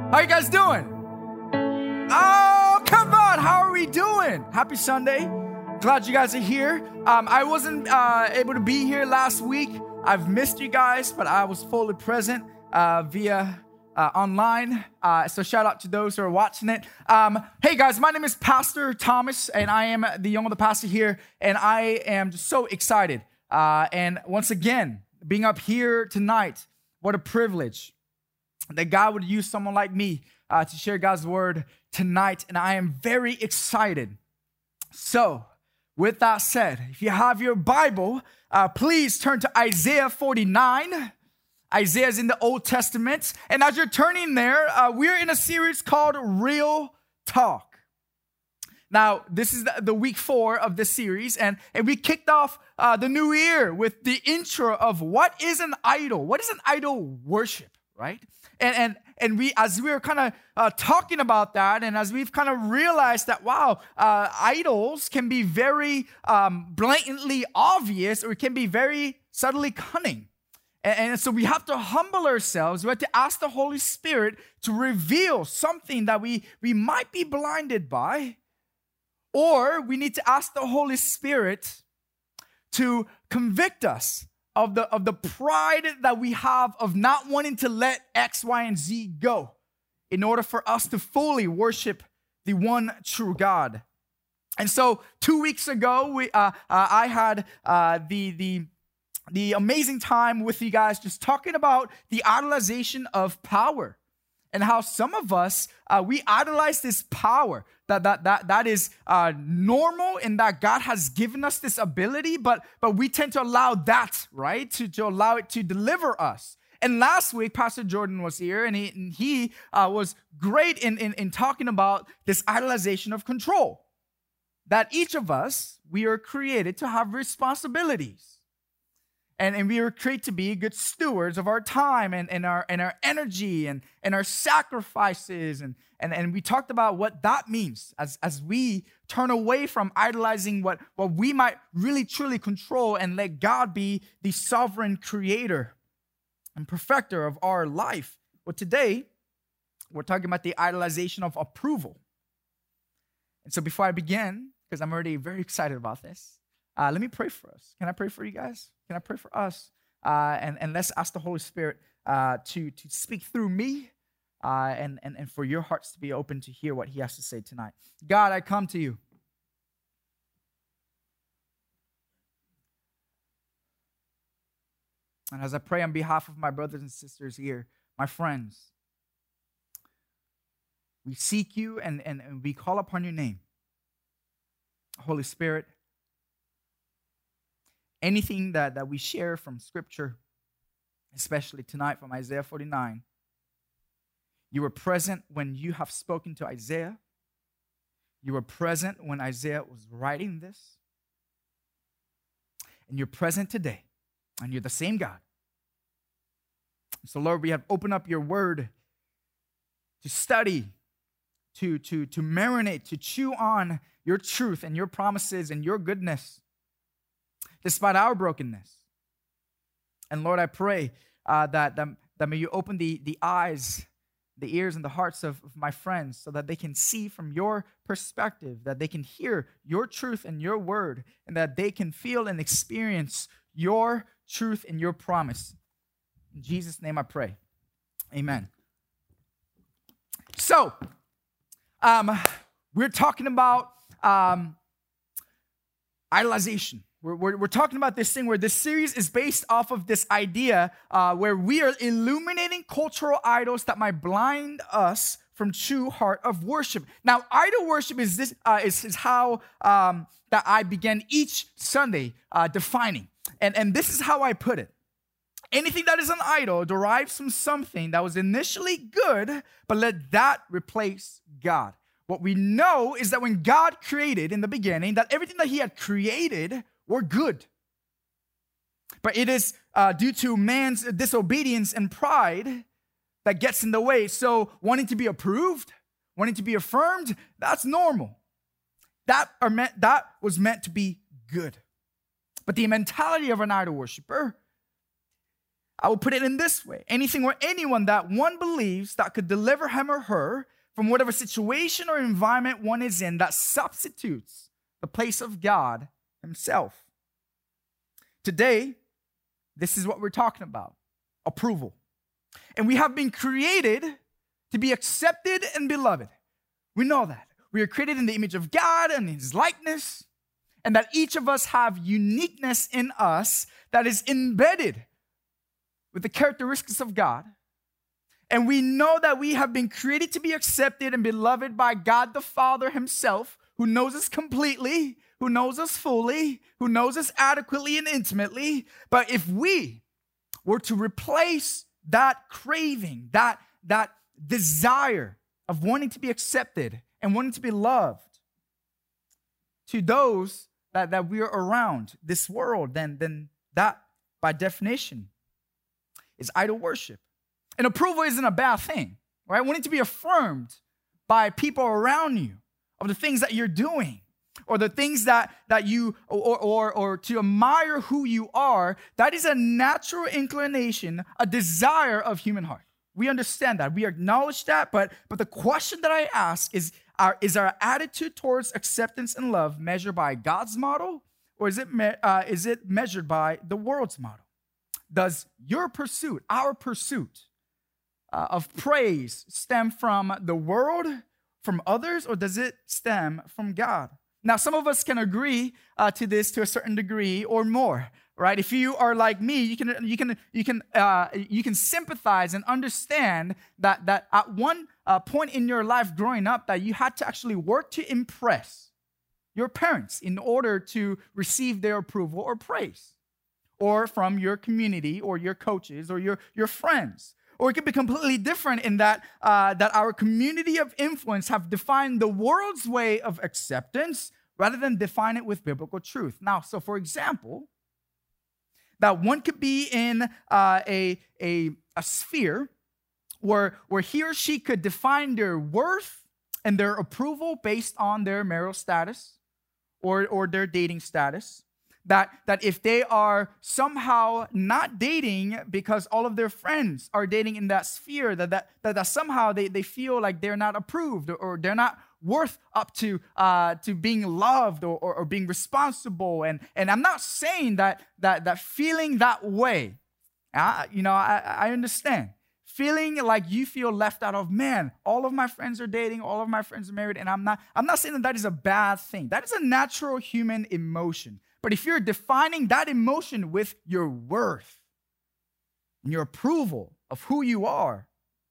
How you guys doing? Oh, come on. How are we doing? Happy Sunday. Glad you guys are here. I wasn't able to be here last week. I've missed you guys, but I was fully present via online. So shout out to those who are watching it. Hey guys, my name is Pastor Thomas, and I am the young of the pastor here, and I am just so excited. And once again, being up here tonight, what a privilege that God would use someone like me to share God's word tonight, and I am very excited. So, with that said, if you have your Bible, please turn to Isaiah 49. Isaiah is in the Old Testament, and as you're turning there, we're in a series called Real Talk. Now, this is the week 4 of this series, and we kicked off the new year with the intro of what is an idol? What is an idol worship, right? And we, as we were kind of talking about that, and as we've kind of realized that, wow, idols can be very blatantly obvious, or it can be very subtly cunning. And so we have to humble ourselves. We have to ask the Holy Spirit to reveal something that we might be blinded by, or we need to ask the Holy Spirit to convict us of the pride that we have of not wanting to let X, Y, and Z go in order for us to fully worship the one true God. And so 2 weeks ago, I had the amazing time with you guys just talking about the idolization of power and how some of us, we idolize this power that is normal, and that God has given us this ability, but we tend to allow that, right, to allow it to deliver us. And last week, Pastor Jordan was here, and he was great in talking about this idolization of control, that each of us, we are created to have responsibilities. And we were created to be good stewards of our time and our energy and our sacrifices. And we talked about what that means as we turn away from idolizing what we might really truly control and let God be the sovereign creator and perfecter of our life. Well, today, we're talking about the idolization of approval. And so before I begin, because I'm already very excited about this, let me pray for us. Can I pray for you guys? Can I pray for us? And let's ask the Holy Spirit to speak through me and for your hearts to be open to hear what he has to say tonight. God, I come to you. And as I pray on behalf of my brothers and sisters here, my friends, we seek you and we call upon your name. Holy Spirit, anything that we share from Scripture, especially tonight from Isaiah 49, you were present when you have spoken to Isaiah. You were present when Isaiah was writing this. And you're present today. And you're the same God. So Lord, we have opened up your word to study, to marinate, to chew on your truth and your promises and your goodness, despite our brokenness. And Lord, I pray that may you open the eyes, the ears, and the hearts of my friends so that they can see from your perspective, that they can hear your truth and your word, and that they can feel and experience your truth and your promise. In Jesus' name I pray. Amen. So, we're talking about idolization. We're talking about this thing where this series is based off of this idea where we are illuminating cultural idols that might blind us from true heart of worship. Now, idol worship is how that I began each Sunday defining. And this is how I put it. Anything that is an idol derives from something that was initially good, but let that replace God. What we know is that when God created in the beginning, that everything that he had created were good. But it is due to man's disobedience and pride that gets in the way. So wanting to be approved, wanting to be affirmed, that's normal. That was meant to be good. But the mentality of an idol worshiper I will put it in this way. Anything or anyone that one believes that could deliver him or her from whatever situation or environment one is in that substitutes the place of God himself. Today, this is what we're talking about. Approval. And we have been created to be accepted and beloved. We know that. We are created in the image of God and his likeness, and that each of us have uniqueness in us that is embedded with the characteristics of God. And we know that we have been created to be accepted and beloved by God the Father himself, who knows us completely, who knows us fully, who knows us adequately and intimately. But if we were to replace that craving, that desire of wanting to be accepted and wanting to be loved to those that we are around, this world, then that, by definition, is idol worship. And approval isn't a bad thing, right? Wanting to be affirmed by people around you of the things that you're doing, or the things that you, or to admire who you are, that is a natural inclination, a desire of human heart. We understand that. We acknowledge that. But the question that I ask is our attitude towards acceptance and love measured by God's model, or is it measured by the world's model? Does your pursuit, our pursuit of praise stem from the world, from others, or does it stem from God? Now, some of us can agree to this to a certain degree or more, right? If you are like me, you can sympathize and understand that at one point in your life growing up, that you had to actually work to impress your parents in order to receive their approval or praise, or from your community or your coaches or your friends. Or it could be completely different in that our community of influence have defined the world's way of acceptance rather than define it with biblical truth. Now, so for example, that one could be in a sphere where he or she could define their worth and their approval based on their marital status or their dating status. That if they are somehow not dating because all of their friends are dating in that sphere, that somehow they feel like they're not approved, or they're not worth up to being loved or being responsible. And I'm not saying that feeling that way, I understand. Feeling like you feel left out of, man, all of my friends are dating, all of my friends are married, and I'm not saying that is a bad thing. That is a natural human emotion. But if you're defining that emotion with your worth and your approval of who you are,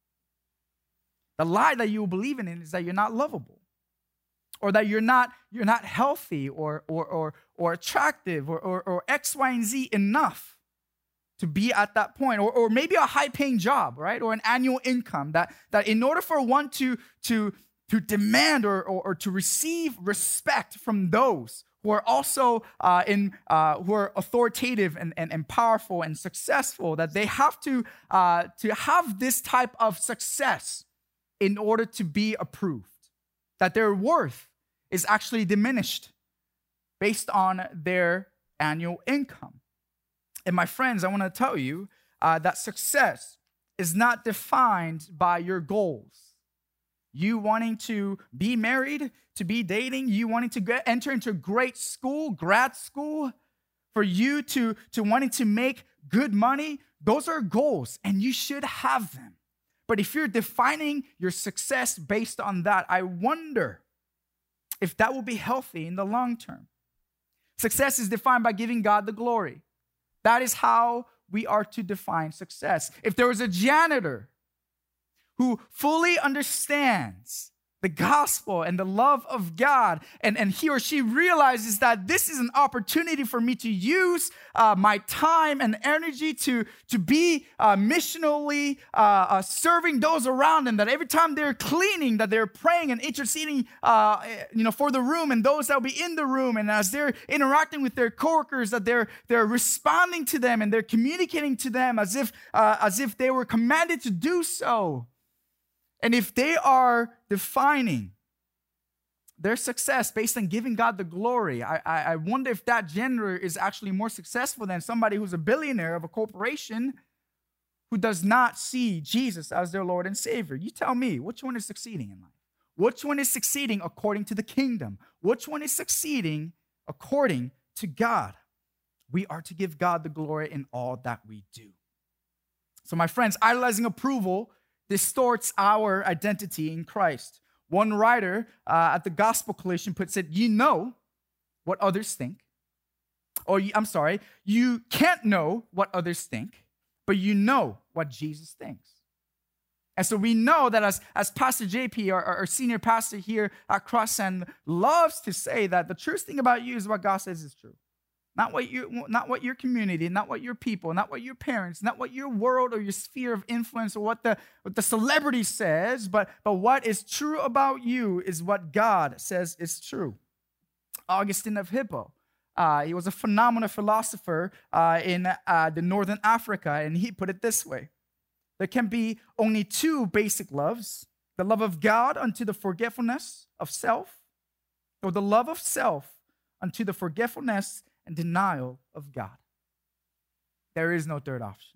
the lie that you will believe in is that you're not lovable, or that you're not healthy or attractive or X, Y, and Z enough to be at that point, or maybe a high-paying job, right, or an annual income that in order for one to demand or to receive respect from those who are also who are authoritative and powerful and successful, that they have to have this type of success in order to be approved, that their worth is actually diminished based on their annual income. And my friends, I want to tell you that success is not defined by your goals. You wanting to be married, to be dating, you wanting to enter into great school, grad school, for you to wanting to make good money, those are goals, and you should have them. But if you're defining your success based on that, I wonder if that will be healthy in the long term. Success is defined by giving God the glory. That is how we are to define success. If there was a janitor who fully understands the gospel and the love of God, and he or she realizes that this is an opportunity for me to use my time and energy to be missionally serving those around them, that every time they're cleaning, that they're praying and interceding for the room and those that will be in the room, and as they're interacting with their coworkers, that they're responding to them and they're communicating to them as if they were commanded to do so. And if they are defining their success based on giving God the glory, I wonder if that janitor is actually more successful than somebody who's a billionaire of a corporation who does not see Jesus as their Lord and Savior. You tell me, which one is succeeding in life? Which one is succeeding according to the kingdom? Which one is succeeding according to God? We are to give God the glory in all that we do. So my friends, idolizing approval distorts our identity in Christ. One writer at the Gospel Coalition puts it, you know what others think. You can't know what others think, but you know what Jesus thinks. And so we know that as Pastor JP, our senior pastor here at Crossend, loves to say that the truest thing about you is what God says is true. Not what your community, not what your people, not what your parents, not what your world or your sphere of influence or what the celebrity says, but what is true about you is what God says is true. Augustine of Hippo, he was a phenomenal philosopher in the northern Africa, and he put it this way. There can be only two basic loves, the love of God unto the forgetfulness of self, or the love of self unto the forgetfulness and denial of God. There is no third option.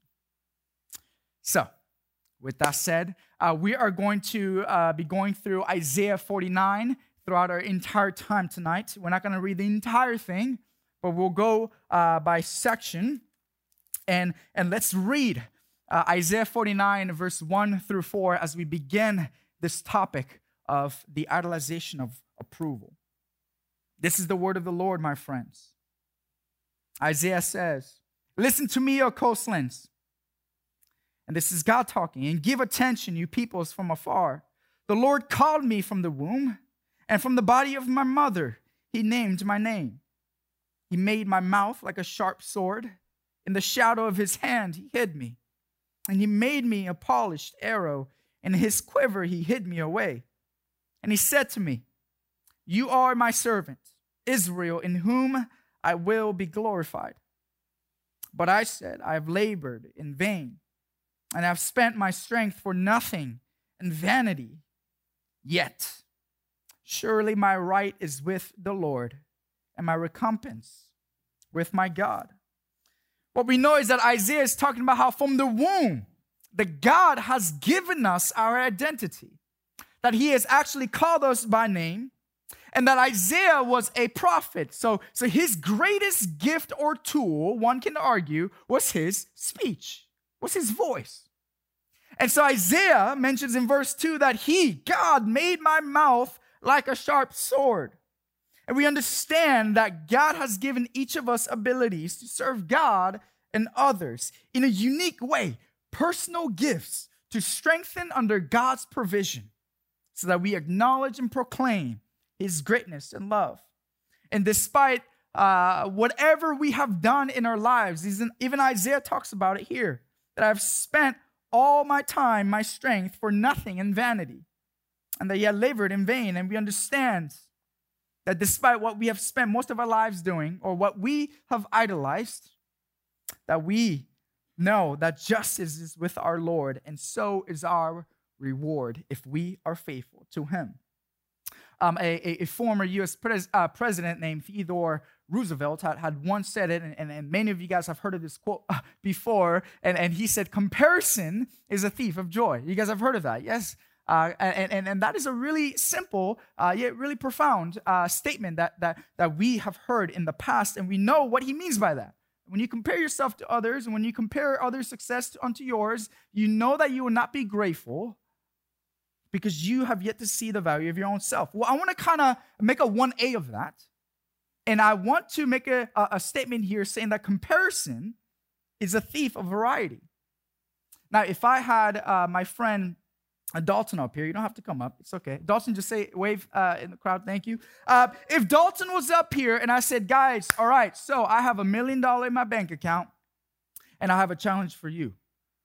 So, with that said, we are going to be going through Isaiah 49 throughout our entire time tonight. We're not going to read the entire thing, but we'll go by section. And let's read Isaiah 49, verse 1 through 4, as we begin this topic of the idolization of approval. This is the word of the Lord, my friends. Isaiah says, listen to me, O coastlands. And this is God talking. And give attention, you peoples from afar. The Lord called me from the womb, and from the body of my mother, he named my name. He made my mouth like a sharp sword. In the shadow of his hand, he hid me. And he made me a polished arrow. In his quiver, he hid me away. And he said to me, you are my servant, Israel, in whom I will be glorified. But I said, I have labored in vain, and I have spent my strength for nothing and vanity. Yet, surely my right is with the Lord, and my recompense with my God. What we know is that Isaiah is talking about how from the womb, that God has given us our identity, that he has actually called us by name, and that Isaiah was a prophet. So his greatest gift or tool, one can argue, was his speech, was his voice. And so Isaiah mentions in verse 2 that God, made my mouth like a sharp sword. And we understand that God has given each of us abilities to serve God and others in a unique way, personal gifts to strengthen under God's provision so that we acknowledge and proclaim his greatness and love. And despite whatever we have done in our lives, even Isaiah talks about it here, that I've spent all my time, my strength for nothing and vanity, and that he had labored in vain. And we understand that despite what we have spent most of our lives doing, or what we have idolized, that we know that justice is with our Lord, and so is our reward if we are faithful to him. A former U.S. president named Theodore Roosevelt had once said it, and many of you guys have heard of this quote before, and he said, comparison is a thief of joy. You guys have heard of that, yes? And that is a really simple, yet really profound statement that we have heard in the past, and we know what he means by that. When you compare yourself to others, and when you compare others' success unto yours, you know that you will not be grateful because you have yet to see the value of your own self. Well, I want to kind of make a 1A of that, and I want to make a statement here saying that comparison is a thief of variety. Now, if I had my friend Dalton up here, you don't have to come up. It's okay. Dalton, just say, wave in the crowd. Thank you. If Dalton was up here and I said, guys, all right, so I have $1 million in my bank account and I have a challenge for you.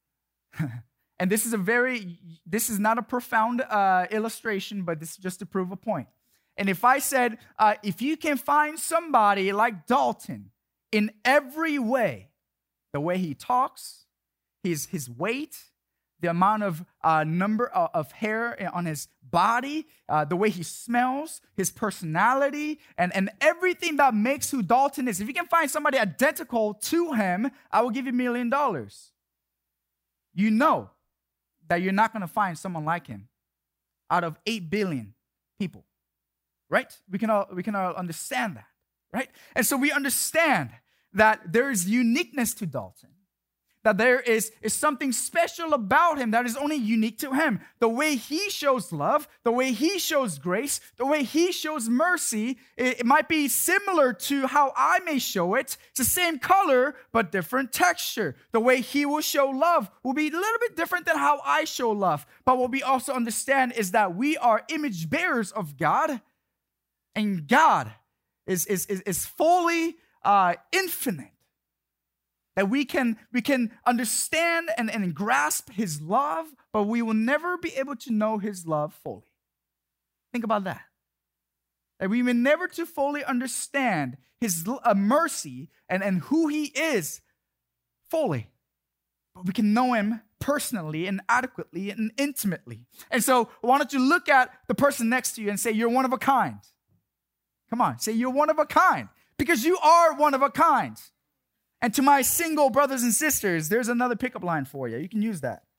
And this is not a profound illustration, but this is just to prove a point. And if I said, if you can find somebody like Dalton in every way, the way he talks, his weight, the amount of number of hair on his body, the way he smells, his personality, and everything that makes who Dalton is. If you can find somebody identical to him, I will give you $1 million. you know that you're not going to find someone like him out of 8 billion people, right? We can all understand that, right? And so we understand that there is uniqueness to Dalton, that there is something special about him that is only unique to him. The way he shows love, the way he shows grace, the way he shows mercy, it might be similar to how I may show it. It's the same color, but different texture. The way he will show love will be a little bit different than how I show love. But what we also understand is that we are image bearers of God, and God is fully infinite. That we can understand and grasp his love, but we will never be able to know his love fully. Think about that. That we may never to fully understand his mercy and who he is fully. But we can know him personally and adequately and intimately. And so why don't you look at the person next to you and say, you're one of a kind. Come on, say you're one of a kind. Because you are one of a kind. And to my single brothers and sisters, there's another pickup line for you. You can use that.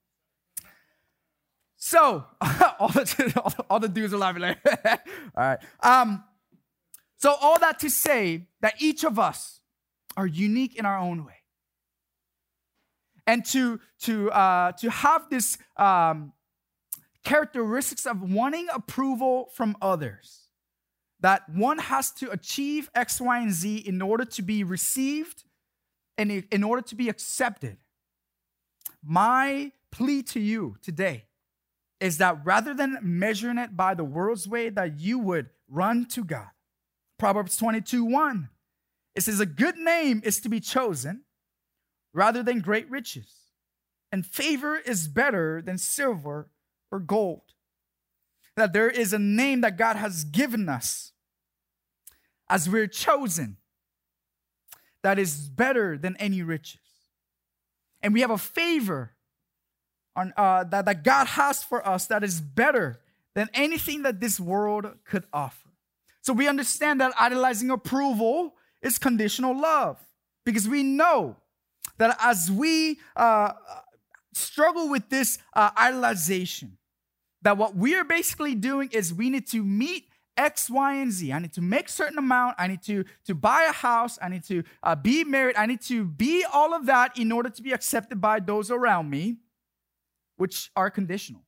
So, all the dudes are laughing like, all right. So all that to say that each of us are unique in our own way. And to have this characteristics of wanting approval from others. That one has to achieve X, Y, and Z in order to be received and in order to be accepted. My plea to you today is that rather than measuring it by the world's way, that you would run to God. Proverbs 22:1. It says, a good name is to be chosen rather than great riches, and favor is better than silver or gold. That there is a name that God has given us as we're chosen that is better than any riches. And we have a favor on, that God has for us that is better than anything that this world could offer. So we understand that idolizing approval is conditional love, because we know that as we struggle with this idolization, that what we are basically doing is we need to meet X, Y, and Z. I need to make a certain amount. I need to buy a house. I need to be married. I need to be all of that in order to be accepted by those around me, which are conditional.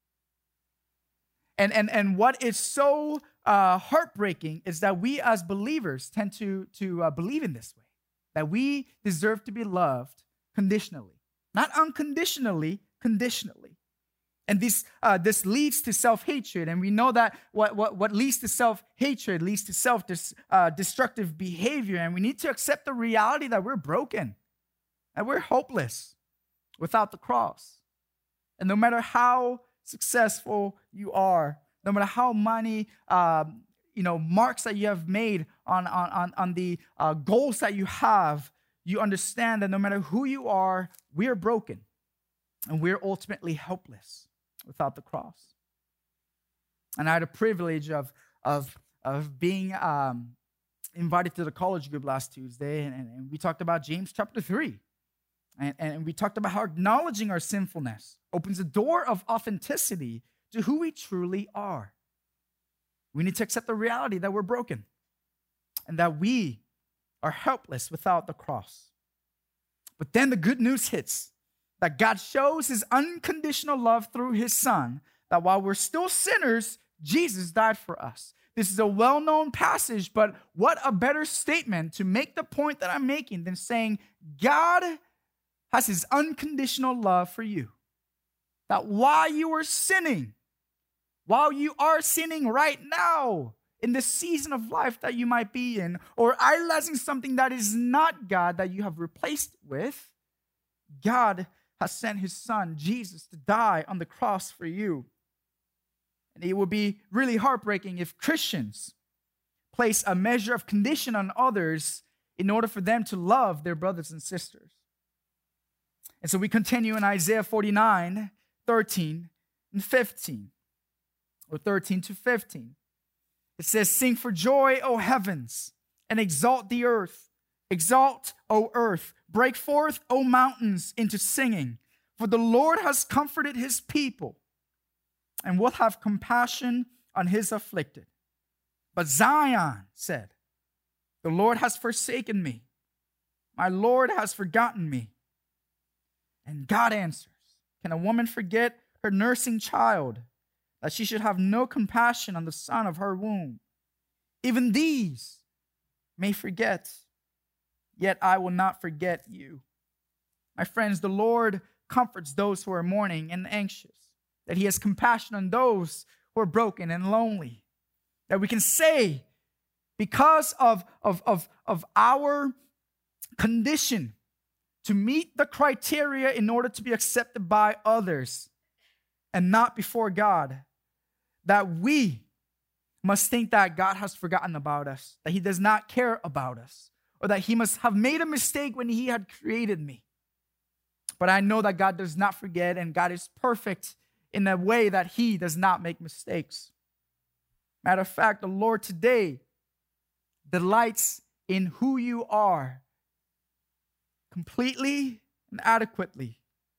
And what is so heartbreaking is that we as believers tend to believe in this way, that we deserve to be loved conditionally, not unconditionally, conditionally. And this leads to self-hatred. And we know that what leads to self-hatred leads to self-destructive behavior. And we need to accept the reality that we're broken, that we're hopeless without the cross. And no matter how successful you are, no matter how many marks that you have made on the goals that you have, you understand that no matter who you are, we are broken. And we're ultimately helpless without the cross. And I had a privilege of being invited to the college group last Tuesday, and we talked about James chapter 3. And we talked about how acknowledging our sinfulness opens a door of authenticity to who we truly are. We need to accept the reality that we're broken and that we are helpless without the cross. But then the good news hits, that God shows his unconditional love through his son, that while we're still sinners, Jesus died for us. This is a well-known passage, but what a better statement to make the point that I'm making than saying God has his unconditional love for you. That while you are sinning right now, in the season of life that you might be in, or idolizing something that is not God that you have replaced with, God has sent his son, Jesus, to die on the cross for you. And it would be really heartbreaking if Christians place a measure of condition on others in order for them to love their brothers and sisters. And so we continue in Isaiah 49, 13 and 15, or 13 to 15. It says, sing for joy, O heavens, and exalt the earth. Exalt, O earth. Break forth, O mountains, into singing. For the Lord has comforted his people and will have compassion on his afflicted. But Zion said, the Lord has forsaken me. My Lord has forgotten me. And God answers, can a woman forget her nursing child, that she should have no compassion on the son of her womb? Even these may forget, yet I will not forget you. My friends, the Lord comforts those who are mourning and anxious, that he has compassion on those who are broken and lonely, that we can say, because of our condition to meet the criteria in order to be accepted by others and not before God, that we must think that God has forgotten about us, that he does not care about us, or that he must have made a mistake when he had created me. But I know that God does not forget, and God is perfect in a way that he does not make mistakes. Matter of fact, the Lord today delights in who you are completely and adequately.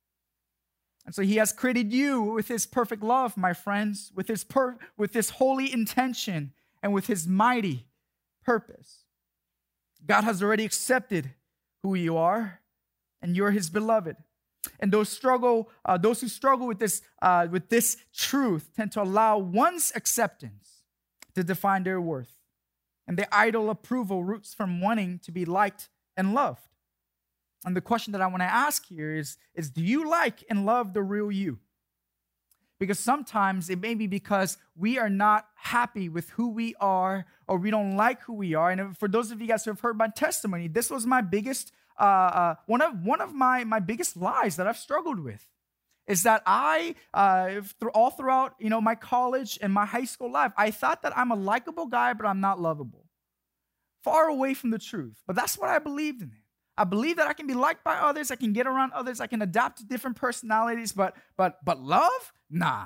And so he has created you with his perfect love, my friends, with his holy intention and with his mighty purpose. God has already accepted who you are, and you're his beloved. And those who struggle with this truth tend to allow one's acceptance to define their worth. And the idle approval roots from wanting to be liked and loved. And the question that I want to ask here is do you like and love the real you? Because sometimes it may be because we are not happy with who we are, or we don't like who we are. And for those of you guys who have heard my testimony, this was my biggest, one of my biggest lies that I've struggled with, is that all throughout my college and my high school life, I thought that I'm a likable guy, but I'm not lovable. Far away from the truth. But that's what I believed in. I believe that I can be liked by others, I can get around others, I can adapt to different personalities, but love? Nah.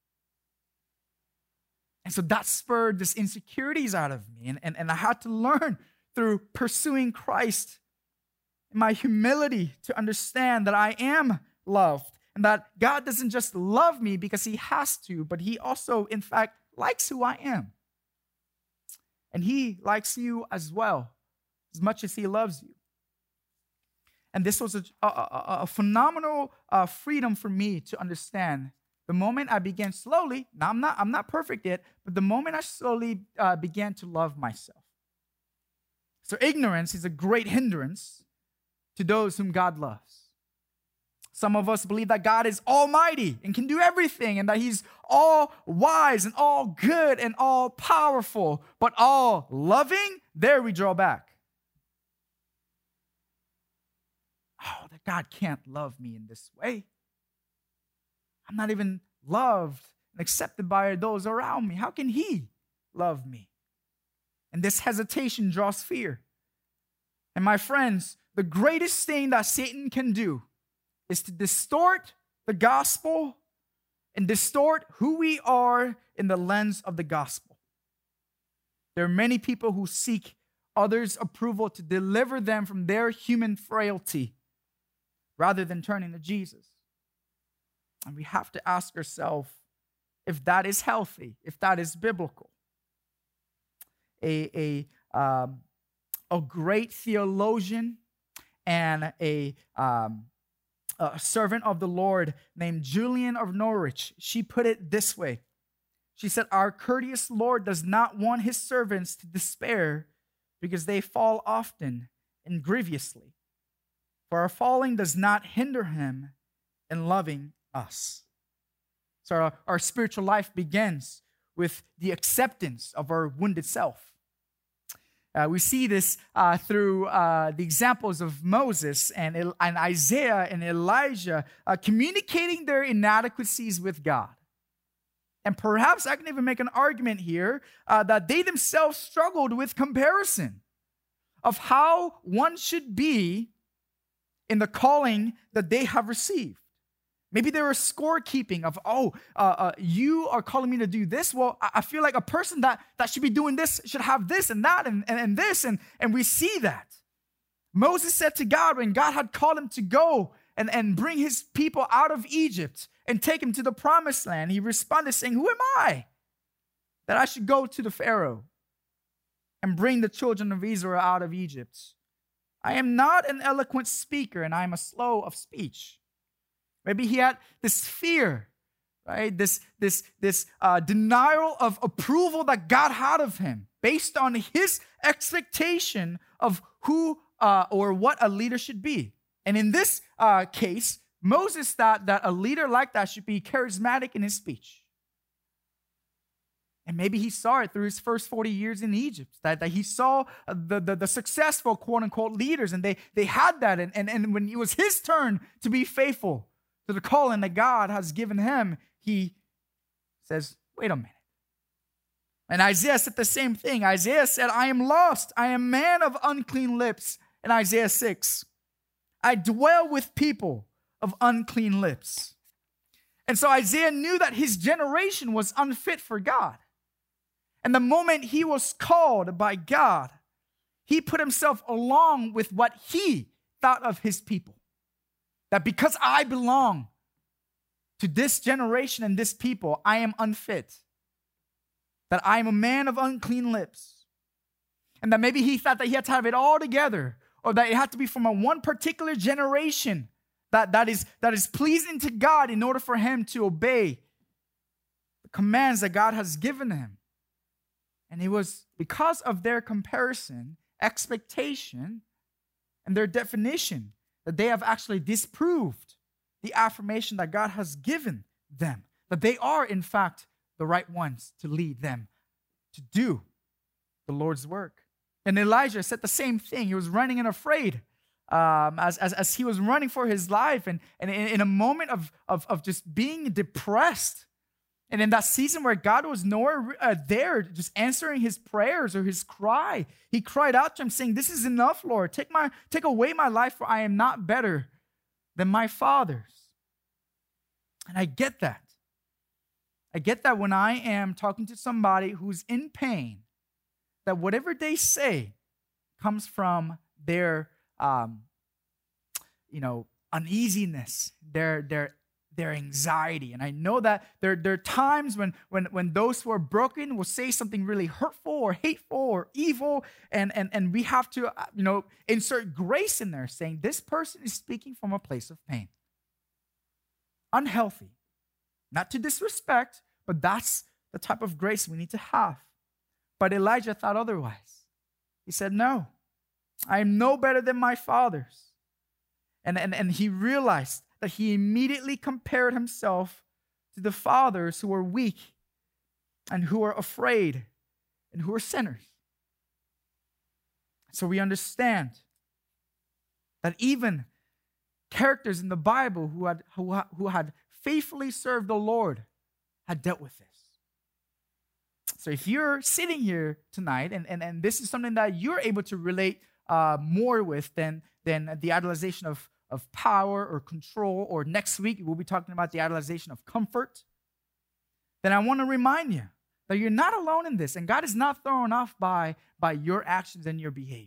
And so that spurred this insecurities out of me. And I had to learn through pursuing Christ in my humility to understand that I am loved, and that God doesn't just love me because he has to, but he also, in fact, likes who I am. And he likes you as well, as much as he loves you. And this was a phenomenal freedom for me to understand. The moment I began slowly, now I'm not perfect yet, but the moment I slowly began to love myself. So ignorance is a great hindrance to those whom God loves. Some of us believe that God is almighty and can do everything, and that he's all wise and all good and all powerful, but all loving. There we draw back. Oh, that God can't love me in this way. I'm not even loved and accepted by those around me. How can he love me? And this hesitation draws fear. And my friends, the greatest thing that Satan can do is to distort the gospel and distort who we are in the lens of the gospel. There are many people who seek others' approval to deliver them from their human frailty, rather than turning to Jesus. And we have to ask ourselves if that is healthy, if that is biblical. A great theologian and a servant of the Lord named Julian of Norwich, she put it this way. She said, "Our courteous Lord does not want his servants to despair because they fall often and grievously. For our falling does not hinder him in loving us." So our spiritual life begins with the acceptance of our wounded self. We see this through the examples of Moses and Isaiah and Elijah communicating their inadequacies with God. And perhaps I can even make an argument here that they themselves struggled with comparison of how one should be in the calling that they have received. Maybe they were scorekeeping of, you are calling me to do this. Well, I feel like a person that should be doing this should have this and that and this. And we see that. Moses said to God, when God had called him to go and bring his people out of Egypt and take him to the promised land, he responded saying, "Who am I that I should go to the Pharaoh and bring the children of Israel out of Egypt? I am not an eloquent speaker, and I am a slow of speech." Maybe he had this fear, right? This denial of approval that God had of him based on his expectation of who or what a leader should be. And in this case, Moses thought that a leader like that should be charismatic in his speech. And maybe he saw it through his first 40 years in Egypt, that he saw the successful, quote-unquote, leaders, and they had that. And when it was his turn to be faithful to the calling that God has given him, he says, wait a minute. And Isaiah said the same thing. Isaiah said, "I am lost. I am a man of unclean lips." In Isaiah 6, "I dwell with people of unclean lips." And so Isaiah knew that his generation was unfit for God. And the moment he was called by God, he put himself along with what he thought of his people. That because I belong to this generation and this people, I am unfit. That I am a man of unclean lips. And that maybe he thought that he had to have it all together, or that it had to be from one particular generation that is pleasing to God in order for him to obey the commands that God has given him. And it was because of their comparison, expectation, and their definition that they have actually disproved the affirmation that God has given them, that they are, in fact, the right ones to lead them to do the Lord's work. And Elijah said the same thing. He was running and afraid as he was running for his life, and in a moment of just being depressed. And in that season where God was nowhere there, just answering his prayers or his cry, he cried out to him saying, "This is enough, Lord. Take away my life, for I am not better than my fathers." And I get that. I get that when I am talking to somebody who's in pain, that whatever they say comes from their, uneasiness, their anxiety. And I know that there are times when those who are broken will say something really hurtful or hateful or evil, and we have to, insert grace in there, saying this person is speaking from a place of pain. Unhealthy. Not to disrespect, but that's the type of grace we need to have. But Elijah thought otherwise. He said, "No, I am no better than my fathers." And he realized that he immediately compared himself to the fathers who were weak and who were afraid and who were sinners. So we understand that even characters in the Bible who had faithfully served the Lord had dealt with this. So if you're sitting here tonight and this is something that you're able to relate more with than the idolization of power or control, or next week we'll be talking about the idolization of comfort, then I want to remind you that you're not alone in this, and God is not thrown off by your actions and your behaviors.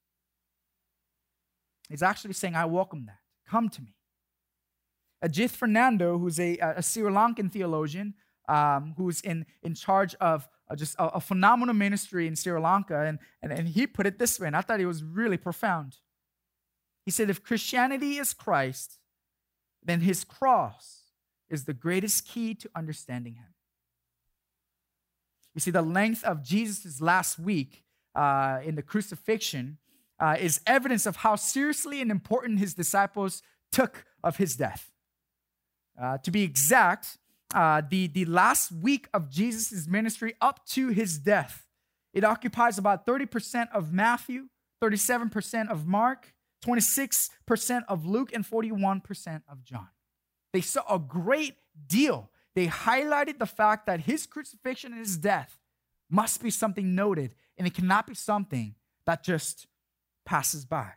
He's actually saying, "I welcome that. Come to me." Ajith Fernando, who's a Sri Lankan theologian, who's in charge of just a phenomenal ministry in Sri Lanka, and he put it this way, and I thought it was really profound. He said, if Christianity is Christ, then his cross is the greatest key to understanding him. You see, the length of Jesus' last week in the crucifixion is evidence of how seriously and important his disciples took of his death. To be exact, the last week of Jesus' ministry up to his death, it occupies about 30% of Matthew, 37% of Mark, 26% of Luke, and 41% of John. They saw a great deal. They highlighted the fact that his crucifixion and his death must be something noted, and it cannot be something that just passes by.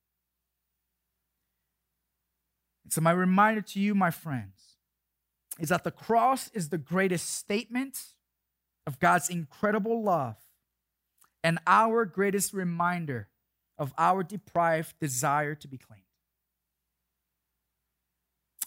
And so my reminder to you, my friends, is that the cross is the greatest statement of God's incredible love and our greatest reminder of our deprived desire to be claimed.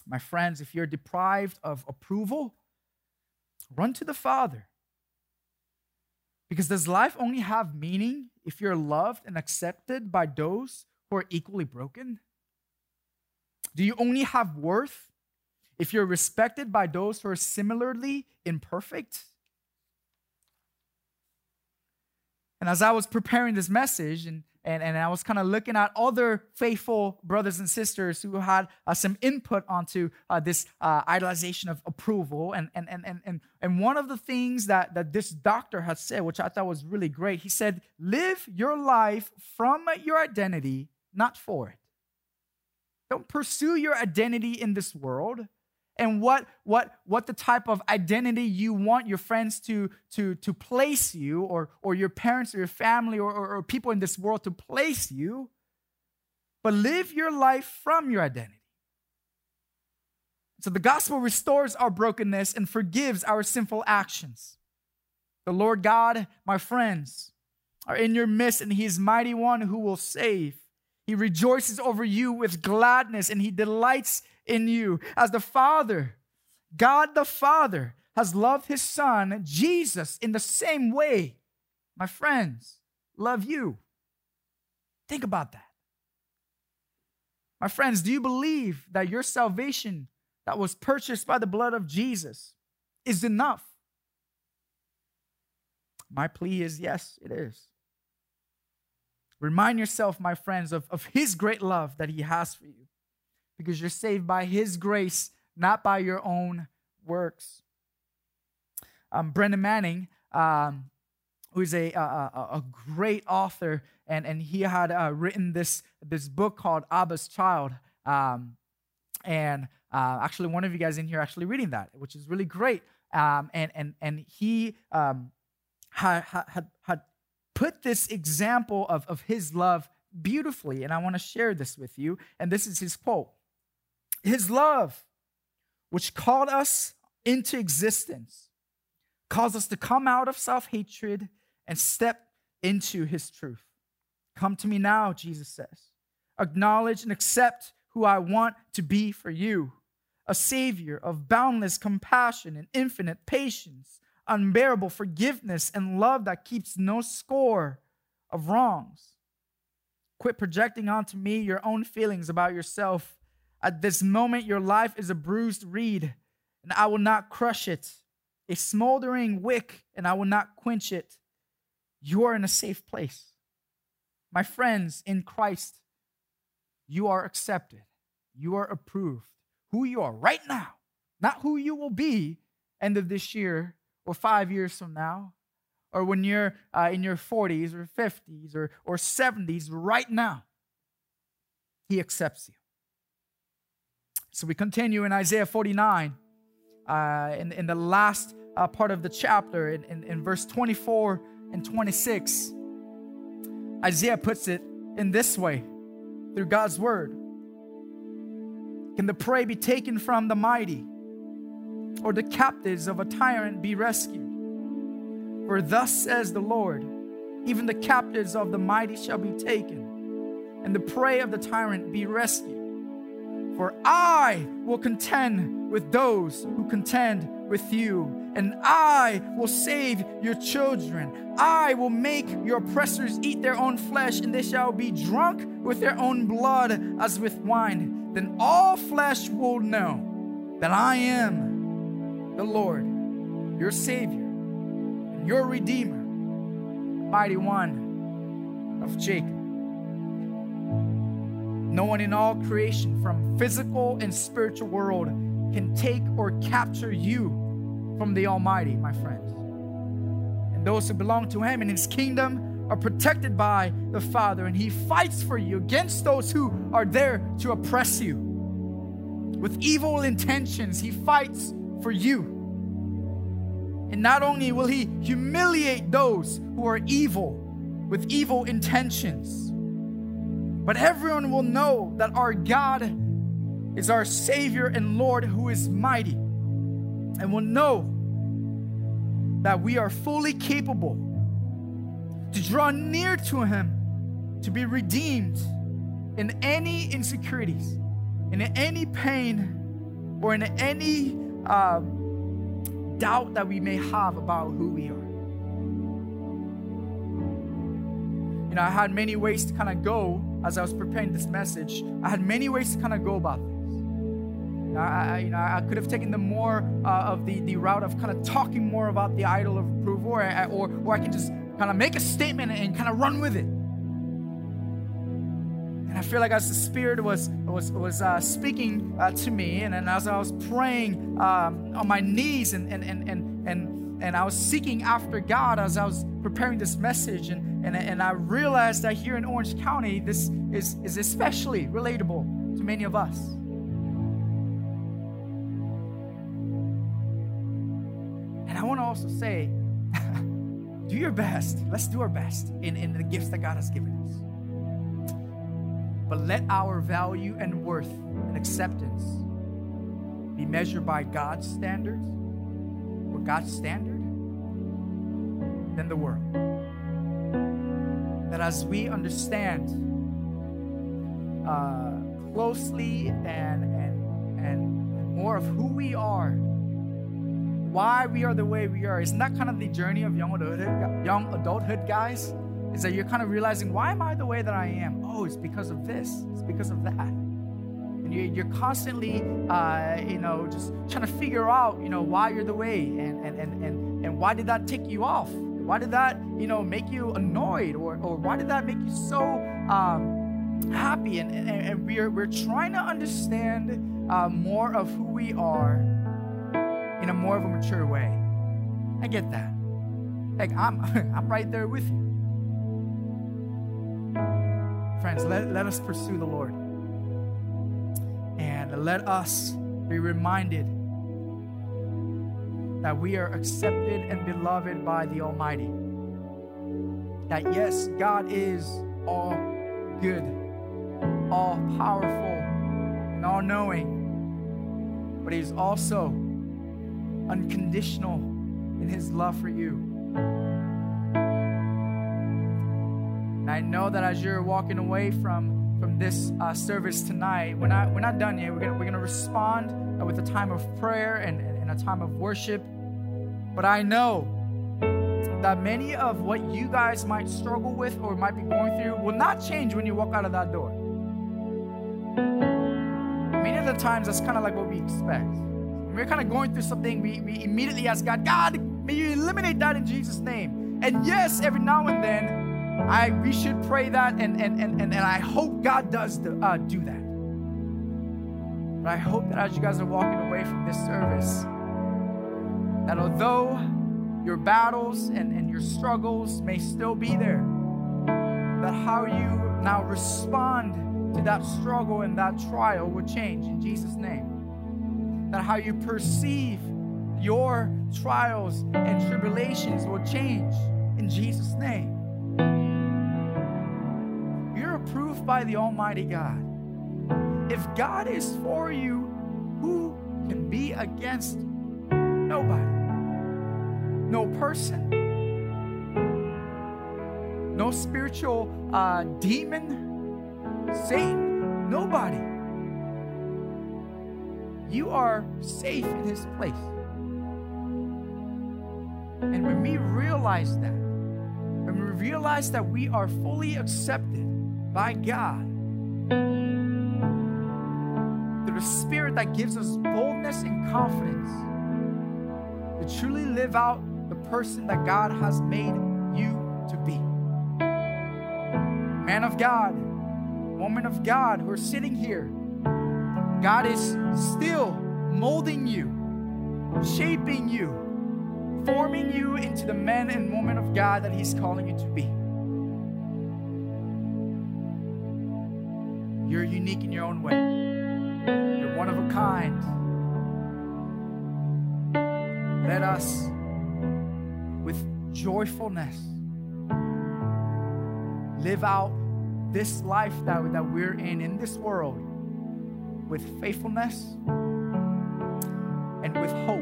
My friends, if you're deprived of approval, run to the Father. Because does life only have meaning if you're loved and accepted by those who are equally broken? Do you only have worth if you're respected by those who are similarly imperfect? And as I was preparing this message and I was kind of looking at other faithful brothers and sisters who had some input onto this idolization of approval. And one of the things that this doctor had said, which I thought was really great, he said, live your life from your identity, not for it. Don't pursue your identity in this world and what the type of identity you want your friends to place you, or your parents or your family or people in this world to place you, but live your life from your identity. So the gospel restores our brokenness and forgives our sinful actions. The Lord God, my friends, are in your midst, and He is mighty one who will save. He rejoices over you with gladness, and He delights in you. As the Father, God the Father, has loved His Son, Jesus, in the same way, my friends, love you. Think about that. My friends, do you believe that your salvation that was purchased by the blood of Jesus is enough? My plea is yes, it is. Remind yourself, my friends, of His great love that He has for you, because you're saved by His grace, not by your own works. Brennan Manning, who is a great author, and he had written this book called Abba's Child. Actually, one of you guys in here actually reading that, which is really great. And he had put this example of His love beautifully, and I want to share this with you. And this is his quote. His love, which called us into existence, calls us to come out of self-hatred and step into His truth. Come to me now, Jesus says. Acknowledge and accept who I want to be for you. A Savior of boundless compassion and infinite patience, unbearable forgiveness and love that keeps no score of wrongs. Quit projecting onto me your own feelings about yourself. At this moment, your life is a bruised reed, and I will not crush it. A smoldering wick, and I will not quench it. You are in a safe place. My friends, in Christ, you are accepted. You are approved. Who you are right now, not who you will be end of this year or 5 years from now, or when you're in your 40s or 50s or 70s, right now, He accepts you. So we continue in Isaiah 49, in the last part of the chapter, in verse 24 and 26. Isaiah puts it in this way, through God's word. Can the prey be taken from the mighty, or the captives of a tyrant be rescued? For thus says the Lord, even the captives of the mighty shall be taken, and the prey of the tyrant be rescued. For I will contend with those who contend with you, and I will save your children. I will make your oppressors eat their own flesh, and they shall be drunk with their own blood as with wine. Then all flesh will know that I am the Lord, your Savior, and your Redeemer, mighty one of Jacob. No one in all creation, from physical and spiritual world, can take or capture you from the Almighty, my friends. And those who belong to Him in His kingdom are protected by the Father, and He fights for you against those who are there to oppress you. With evil intentions, He fights for you. And not only will He humiliate those who are evil with evil intentions, but everyone will know that our God is our Savior and Lord, who is mighty, and will know that we are fully capable to draw near to Him, to be redeemed in any insecurities, in any pain, or in any doubt that we may have about who we are. You know, I had many ways to kind of go as I was preparing this message. I had many ways to kind of go about this. I could have taken the more of the route of kind of talking more about the idol of approval, or I can just kind of make a statement and kind of run with it. And I feel like as the Spirit was speaking to me, and as I was praying on my knees, and I was seeking after God as I was preparing this message, and I realized that here in Orange County, this is especially relatable to many of us. And I want to also say, do your best. Let's do our best in the gifts that God has given us. But let our value and worth and acceptance be measured by God's standards, or God's standard, than the world. That as we understand closely and more of who we are, why we are the way we are, isn't that kind of the journey of young adulthood, guys? Is that you're kind of realizing, why am I the way that I am? Oh, it's because of this. It's because of that. And you're constantly, just trying to figure out, why you're the way, and why did that tick you off? Why did that, make you annoyed, or why did that make you so happy? And we're trying to understand more of who we are in a more of a mature way. I get that. Like I'm right there with you. Friends, let us pursue the Lord. And let us be reminded that we are accepted and beloved by the Almighty. That yes, God is all good, all powerful, and all knowing, but He's also unconditional in His love for you. And I know that as you're walking away from this service tonight, we're not done yet. We're gonna respond with a time of prayer and a time of worship. But I know that many of what you guys might struggle with or might be going through will not change when you walk out of that door. Many of the times, that's kind of like what we expect. When we're kind of going through something, we immediately ask God, may you eliminate that in Jesus' name. And yes, every now and then, we should pray that, and I hope God does do that. But I hope that as you guys are walking away from this service, that although your battles and your struggles may still be there, that how you now respond to that struggle and that trial will change in Jesus' name. That how you perceive your trials and tribulations will change in Jesus' name. You're approved by the Almighty God. If God is for you, who can be against? Nobody. No person. No spiritual demon. Satan. Nobody. You are safe in His place. And when we realize that, when we realize that we are fully accepted by God, through the Spirit that gives us boldness and confidence to truly live out the person that God has made you to be. Man of God, woman of God who are sitting here, God is still molding you, shaping you, forming you into the men and women of God that He's calling you to be. You're unique in your own way. You're one of a kind. Let us, with joyfulness, live out this life that we're in this world, with faithfulness and with hope,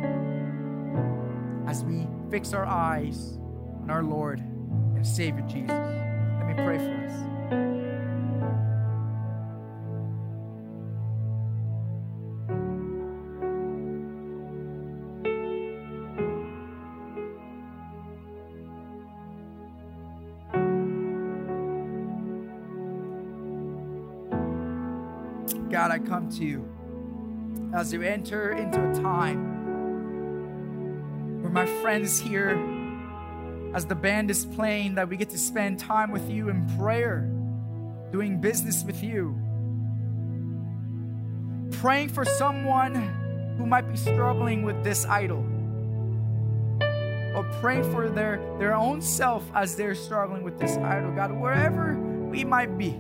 as we fix our eyes on our Lord and Savior Jesus. Let me pray for us. God, I come to you as we enter into a time where my friends here, as the band is playing, that we get to spend time with you in prayer, doing business with you, praying for someone who might be struggling with this idol, or praying for their own self as they're struggling with this idol. God, wherever we might be,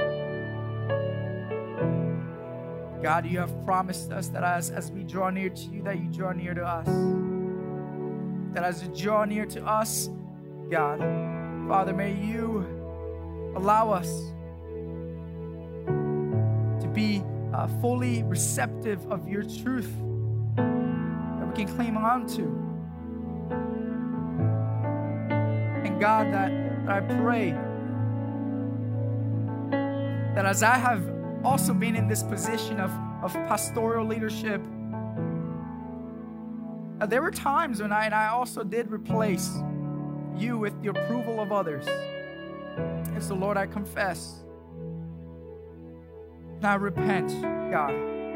God, you have promised us that as we draw near to you, that you draw near to us. That as you draw near to us, God, Father, may you allow us to be fully receptive of your truth that we can cling on to. And God, that I pray that as I have also been in this position of pastoral leadership, there were times when I also did replace you with the approval of others. And so, Lord, I confess and I repent, God.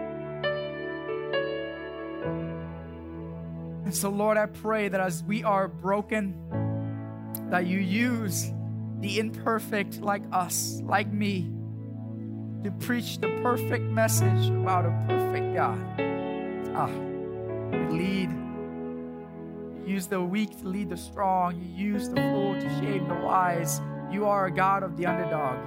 And so, Lord, I pray that as we are broken, that you use the imperfect like us, like me, to preach the perfect message about a perfect God. Lead. You use the weak to lead the strong. You use the fool to shame the wise. You are a God of the underdog.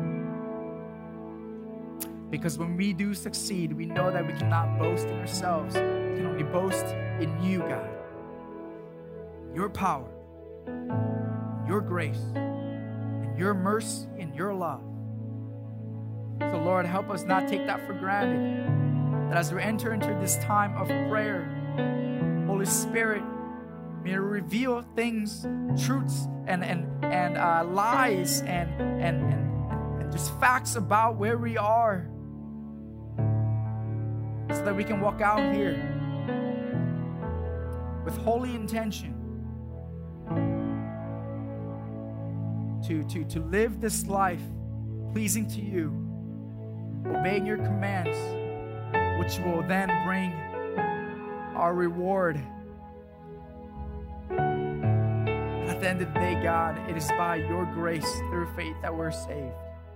Because when we do succeed, we know that we cannot boast in ourselves. We can only boast in you, God. Your power, your grace, and your mercy and your love. So, Lord, help us not take that for granted. That as we enter into this time of prayer, Holy Spirit, may you reveal things, truths, and lies, and just facts about where we are, so that we can walk out here with holy intention to live this life pleasing to you, obeying your commands, which will then bring our reward. At the end of the day, God, it is by your grace through faith that we're saved.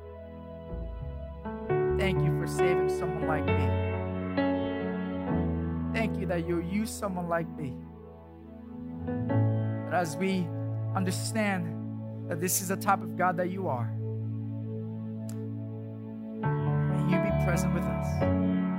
Thank you for saving someone like me. Thank you that you'll use someone like me. That as we understand that this is the type of God that you are, may you be present with us.